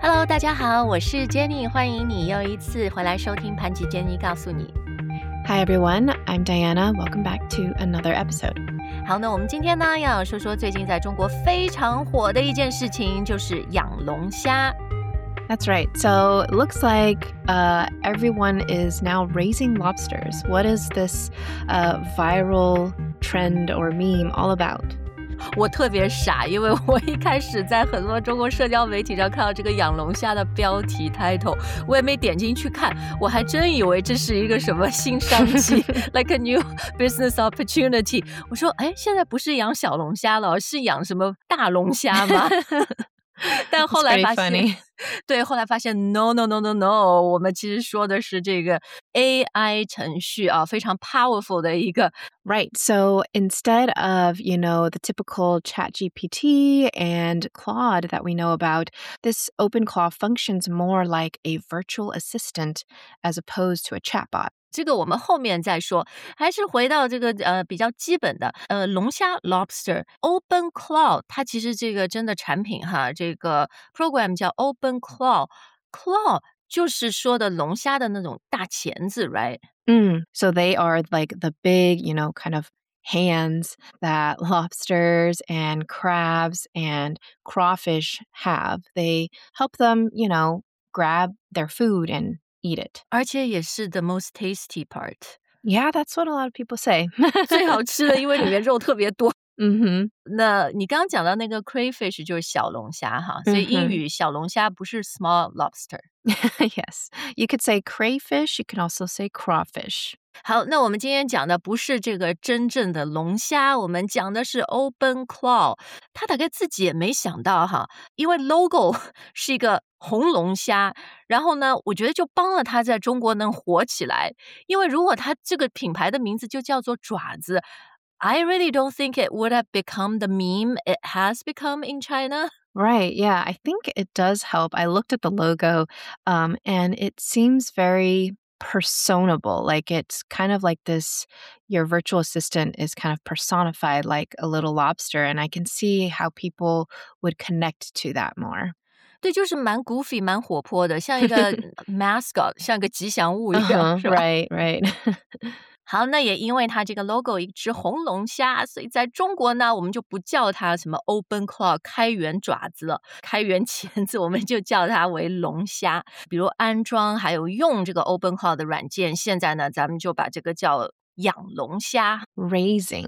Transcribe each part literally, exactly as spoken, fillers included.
Hello， 大家好，我是 Jenny， 欢迎你又一次回来收听盘吉 Jenny 告诉你。 Hi everyone, I'm Diana. Welcome back to another episode. 好，那我们今天呢要说说最近在中国非常火的一件事情，就是养龙虾。 That's right. So it looks like uh, everyone is now raising lobsters. What is this uh, viral trend or meme all about? 我特别傻，因为我一开始在很多中国社交媒体上看到这个养龙虾的标题 title， 我也没点进去看，我还真以为这是一个什么新商机like a new business opportunity。 我说哎，现在不是养小龙虾了，是养什么大龙虾吗？但后来发现，对，后来发现 no no no no no， 我们其实说的是这个 A I 程序啊，非常 powerful 的一个。 Right. So instead of, you know, the typical ChatGPT and Claude that we know about, this OpenClaw functions more like a virtual assistant as opposed to a chatbot. 这个我们后面再说，还是回到这个呃比较基本的呃龙虾 lobster Open Claw， 它其实这个真的产品哈，这个 program 叫 Open Claw， Claw 就是说的龙虾的那种大钳子 right？ Mm, so they are like the big, you know, kind of hands that lobsters and crabs and crawfish have. They help them, you know, grab their food and eat it. 而且也是 the most tasty part. Yeah, that's what a lot of people say. 最好吃的，因为里面肉特别多。 嗯哼， 那你刚刚讲到那个 crayfish 就是小龙虾哈，所以英语小龙虾不是 small lobster。 Yes, you could say crayfish, you can also say crawfish. 好，那我们今天讲的不是这个真正的龙虾，我们讲的是 Open Claw。他大概自己也没想到哈，因为 logo 是一个红龙虾，然后呢，我觉得就帮了他在中国能火起来。因为如果他这个品牌的名字就叫做爪子， I really don't think it would have become the meme it has become in China. Right, yeah, I think it does help. I looked at the logo um, and it seems very personable. Like it's kind of like this, your virtual assistant is kind of personified like a little lobster. And I can see how people would connect to that more. 对，就是蛮 goofy 蛮活泼的，像一个 mascot， 像个吉祥物一样， Uh-huh, 是吧？ right, right. 好，那也因为它这个 logo 一只红龙虾，所以在中国呢，我们就不叫它什么 Open Claw 开源爪子了，开源钳子，我们就叫它为龙虾。比如安装还有用这个 Open Claw 的软件，现在呢，咱们就把这个叫养龙虾。 Raising.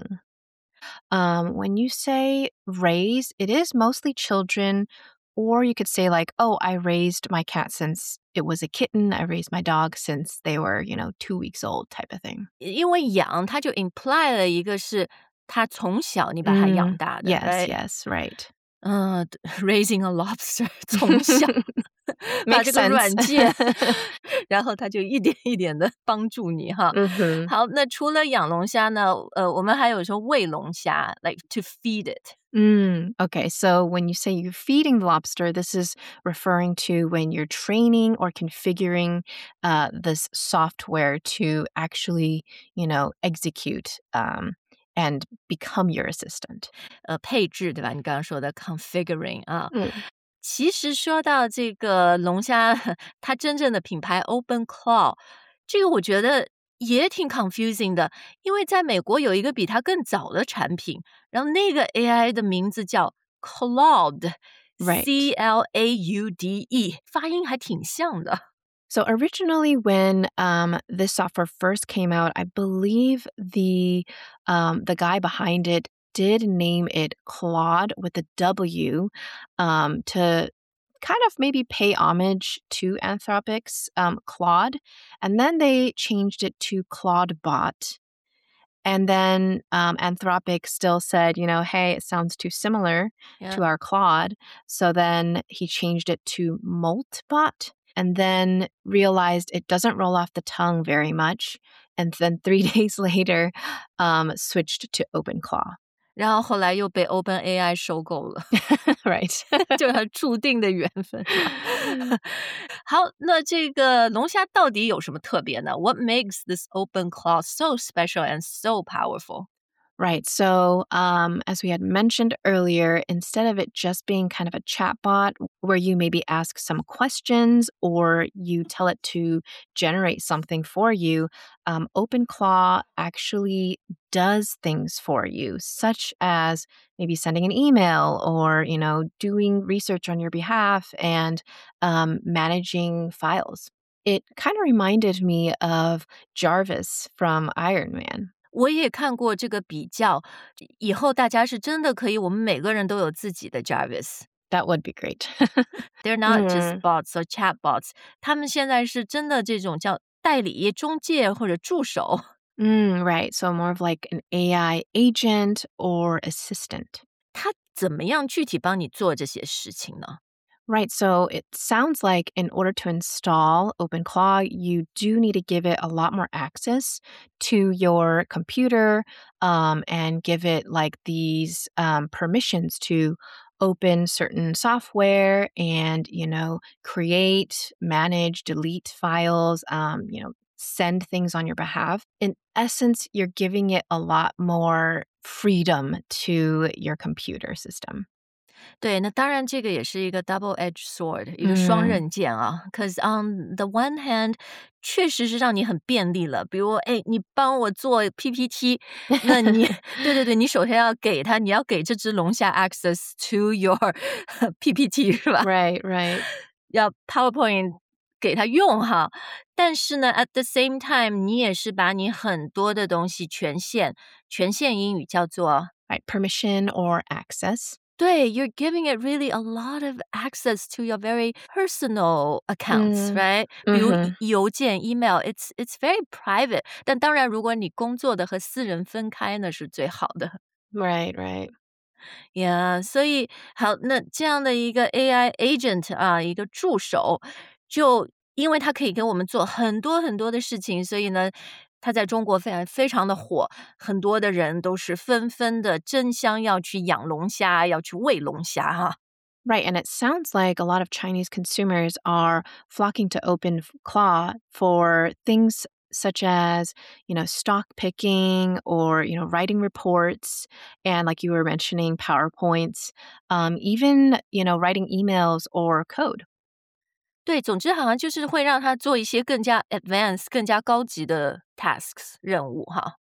Um, when you say raise, it is mostly children, or you could say like, oh, I raised my cat since it was a kitten. I raised my dog since they were, you know, two weeks old type of thing. 因为养它就 imply 了一个是它从小你把它养大的。 Yes, right? yes, right. 嗯 raising a lobster 从小把 Makes 这个 sense. 软件然后它就一点一点的帮助你哈。 Mhm. 好，那除了养龙虾呢，呃，我们还有说喂龙虾 like to feed it。 Mm, okay, so when you say you're feeding the lobster, this is referring to when you're training or configuring uh, this software to actually, you know, execute um, and become your assistant. 呃，配置对吧？你刚刚说的 configuring 啊。 嗯其实说到这个龙虾，它真正的品牌 Open Claw， 这个我觉得也挺 confusing 的，因为在美国有一个比它更早的产品，然后那个 A I 的名字叫 Claude， Right. C L A U D E， 发音还挺像的。 So originally, when um, this software first came out, I believe the um, the guy behind it did name it Claude with a W um, to kind of maybe pay homage to Anthropic's um, Claude, and then they changed it to Claudebot. And then um, Anthropic still said, you know, hey, it sounds too similar Yeah. to our Claude. So then he changed it to Moltbot and then realized it doesn't roll off the tongue very much. And then three days later, um, switched to OpenClaw. 然后后来又被 OpenAI 收购了。 Right. 就是它注定的缘分。好，那这个龙虾到底有什么特别呢？ What makes this Open Claw so special and so powerful? Right. So, um, as we had mentioned earlier, instead of it just being kind of a chatbot where you maybe ask some questions or you tell it to generate something for you, um, OpenClaw actually does things for you, such as maybe sending an email or you know doing research on your behalf and um, managing files. It kind of reminded me of Jarvis from Iron Man. 我也看过这个比较，以后大家是真的可以，我们每个人都有自己的 Jarvis。 That would be great. They're not just Mm, bots or chatbots，他们现在是真的这种叫代理、中介或者助手。 mm, right. So more of like an A I agent or assistant. 他怎么样具体帮你做这些事情呢？ Right. So it sounds like in order to install OpenClaw, you do need to give it a lot more access to your computer um, and give it like these um, permissions to open certain software and, you know, create, manage, delete files, um, you know, send things on your behalf. In essence, you're giving it a lot more freedom to your computer system. 对，那当然这个也是一个 double-edged sword，一个双 Mm, 刃剑啊。Cause on the one hand，确实是让你很便利了。比如，哎，你帮我做 P P T，那你对对对，你首先要给他，你要给这只龙虾 access to your P P T 是吧？ right, right. 要 PowerPoint 给他用哈。但是呢，at the same time，你也是把你很多的东西权限，权限英语叫做 Right, permission or access. 对，you're giving it really a lot of access to your very personal accounts, 嗯 right？比如嗯哼邮件 email，it's it's very private。但当然，如果你工作的和私人分开，那是最好的。 Right, right. Yeah，所以好，那这样的一个 A I agent 啊，一个助手，就因为它可以给我们做很多很多的事情，所以呢，它在中国非常非常的火，很多的人都是纷纷的争相要去养龙虾，要去喂龙虾哈。 Right, and it sounds like a lot of Chinese consumers are flocking to OpenClaw for things such as, you know, stock picking or, you know, writing reports and like you were mentioning PowerPoints, um, even, you know, writing emails or code. 对，总之好像就是会让他做一些更加 advanced、更加高级的 tasks 任务哈。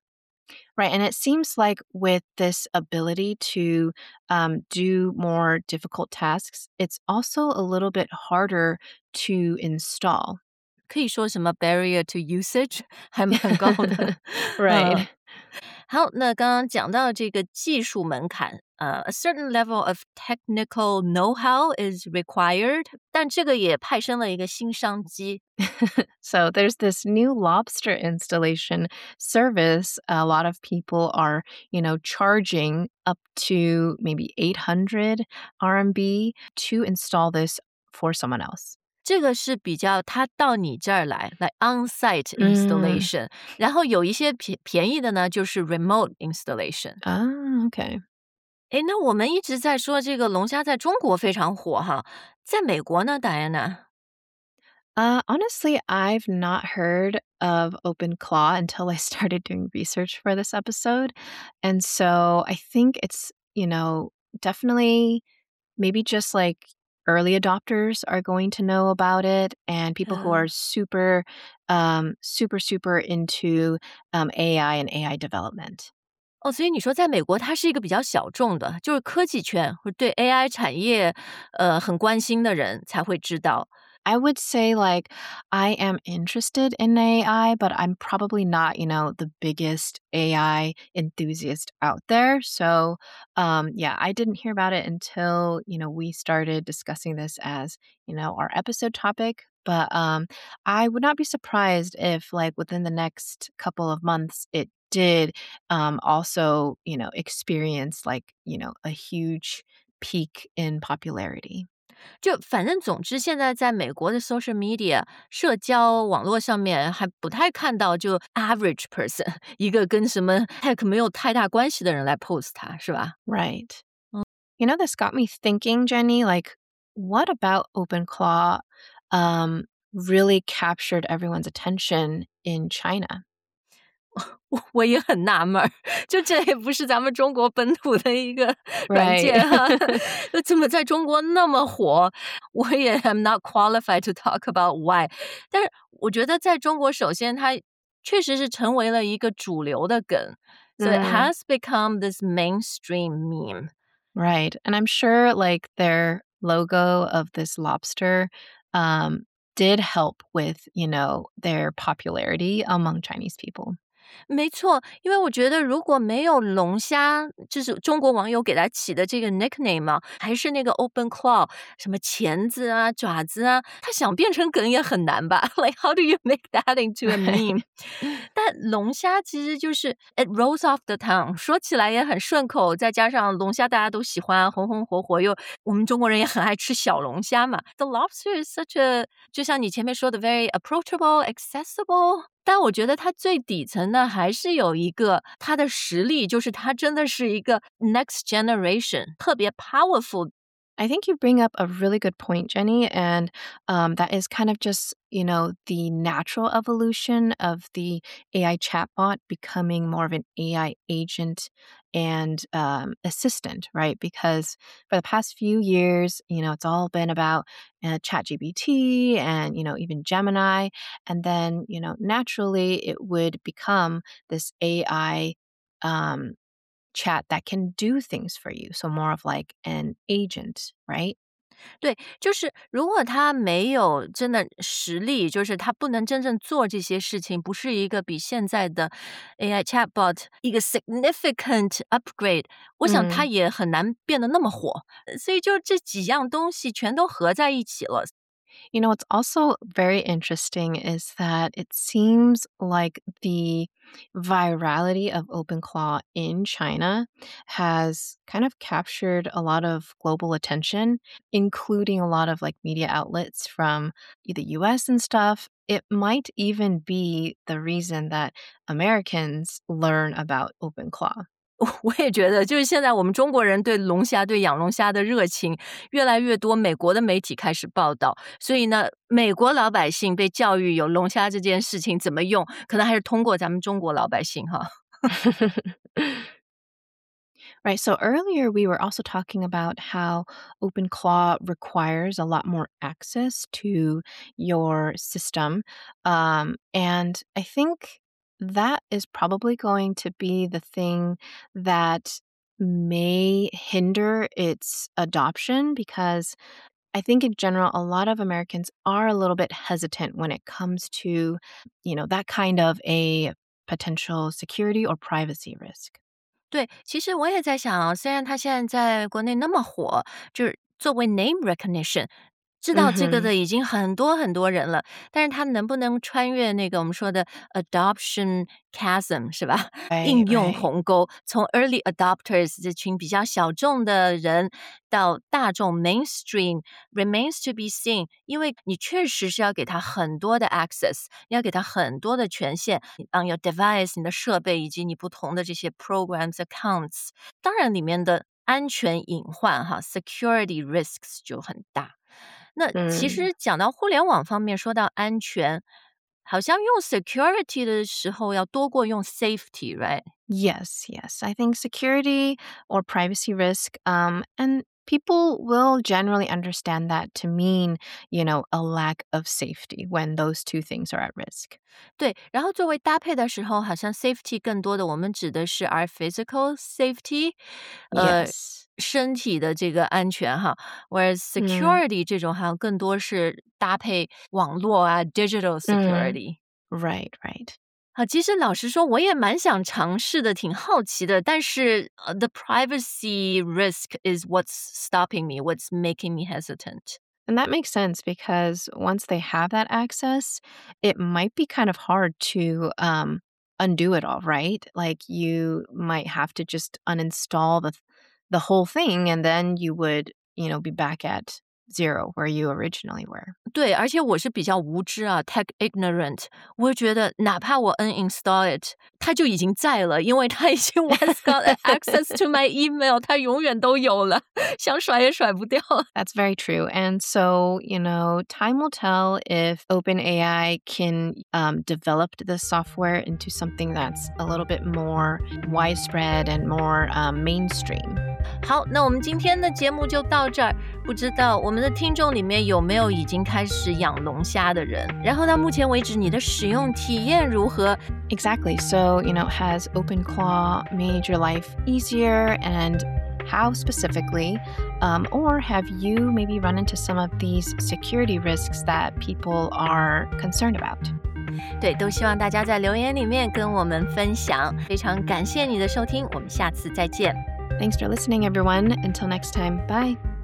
Right. And it seems like with this ability to um, do more difficult tasks, it's also a little bit harder to install. 可以说什么 barrier to usage 还蛮高的。 right. 嗯，好，那刚刚讲到这个技术门槛，呃，a certain level of technical know-how is required，但这个也派生了一个新商机。 So there's this new lobster installation service. A lot of people are, you know, charging up to maybe eight hundred R M B to install this for someone else. 这个是比较他到你这儿来，来 on-site 嗯 installation，、然后有一些便便宜的呢，就是 remote installation。 Ah, okay. 诶，那我们一直在说这个龙虾在中国非常火哈，在美国呢，Diana？ Uh, honestly, I've not heard of OpenClaw until I started doing research for this episode. And so I think it's, you know, definitely maybe just like early adopters are going to know about it and people who are super, um, super, super into um, A I and A I development. 哦，所以你说在美国它是一个比较小众的，就是科技圈或者对 A I 产业呃很关心的人才会知道。 I would say like I am interested in A I, but I'm probably not, you know, the biggest A I enthusiast out there. So, um, yeah, I didn't hear about it until, you know, we started discussing this as, you know, our episode topic. But um, I would not be surprised if, like, within the next couple of months, it did um, also, you know, experience like, you know, a huge peak in popularity. 就反正总之，现在在美国的 social media 社交网络上面还不太看到就 average person 一个跟什么 tech 没有太大关系的人来 post 它，是吧？ Right. You know, this got me thinking, Jenny, like, what about OpenClaw um, really captured everyone's attention in China? 我我也很纳闷儿，就这也不是咱们中国本土的一个软 Right. 件哈，怎么在中国那么火？我也 am not qualified to talk about why。但是我觉得在中国，首先它确实是成为了一个主流的梗。So it Mm, has become this mainstream meme. right. And I'm sure like their logo of this lobster um, did help with, you know, their popularity among Chinese people. 没错，因为我觉得如果没有龙虾，就是中国网友给它起的这个 nickname 嘛，还是那个 open claw，什么钳子啊、爪子啊，它想变成梗也很难吧？Like how do you make that into a meme？ 但龙虾其实就是 it rolls off the tongue， 说起来也很顺口，再加上龙虾大家都喜欢，红红火火，又我们中国人也很爱吃小龙虾嘛。The lobster is such a， 就像你前面说的 very approachable, accessible。但我觉得它最底层呢，还是有一个它的实力，就是它真的是一个 next generation 特别 powerful。 I think you bring up a really good point, Jenny, and um, that is kind of just, you know, the natural evolution of the A I chatbot becoming more of an A I agent and um, assistant, right? Because for the past few years, you know, it's all been about uh, ChatGPT and, you know, even Gemini. And then, you know, naturally it would become this A I um, chat that can do things for you. So more of like an agent, right? 对，就是如果他没有真的实力，就是他不能真正做这些事情，不是一个比现在的 A I chatbot 一个 significant upgrade， 我想他 Mm. 也很难变得那么火。所以就这几样东西全都合在一起了。 You know, what's also very interesting is that it seems like the virality of OpenClaw in China has kind of captured a lot of global attention, including a lot of like media outlets from the U S and stuff. It might even be the reason that Americans learn about OpenClaw. 我也觉得，就是现在我们中国人对龙虾、对养龙虾的热情越来越多，美国的媒体开始报道，所以呢，美国老百姓被教育有龙虾这件事情怎么用，可能还是通过咱们中国老百姓哈。 Right. So earlier we were also talking about how OpenClaw requires a lot more access to your system. Um, and I think that is probably going to be the thing that may hinder its adoption because I think in general, a lot of Americans are a little bit hesitant when it comes to, you know, that kind of a potential security or privacy risk. 对，其实我也在想啊，虽然它现在在国内那么火，就是作为 name recognition，知道这个 Hmm. 的已经很多很多人了，但是它能不能穿越那个我们说的 adoption chasm 是吧？ Right, 应用 right. 鸿沟，从 early adopters 这群比较小众的人到大众 mainstream remains to be seen， 因为你确实是要给他很多的 access， 你要给他很多的权限 on your device， 你的设备以及你不同的这些 programs accounts， 当然里面的安全隐患哈 security risks 就很大。那其 Mm. 实讲到互联网方面，说到安全，好像用 security 的时候要多过用 safety, right? Yes, yes. I think security or privacy risk, um, and people will generally understand that to mean, you know, a lack of safety when those two things are at risk. 对，然后作为搭配的时候，好像 safety 更多的我们指的是 our physical safety， 呃， Yes. 身体的这个安全哈，whereas 嗯 security 这种好像更多是搭配网络啊 digital 嗯 security。 Right, right. 好，其实老实说，我也蛮想尝试的，挺好奇的。但是、呃 the privacy risk is what's stopping me, what's making me hesitant. And that makes sense because once they have that access, it might be kind of hard to um, undo it all, right? Like you might have to just uninstall the the whole thing, and then you would, you know, be back at zero where you originally were. 对，而且我是比较无知啊 ，tech ignorant，我会觉得哪怕我 uninstall it， 它就已经在了，因为它已经 once got access to my email， 它永远都有了，想甩也甩不掉。 That's very true. And so, you know, time will tell if OpenAI can um, develop the software into something that's a little bit more widespread and more um, mainstream. 好，那我们今天的节目就到这儿。不知道我们的听众里面有没有已经开始养龙虾的人？然后到目前为止，你的使用体验如何？ Exactly. So, you know, has OpenClaw made your life easier, and how specifically? Um, or have you maybe run into some of these security risks that people are concerned about? 对，都希望大家在留言里面跟我们分享。非常感谢你的收听，我们下次再见。 Thanks for listening, everyone. Until next time, bye.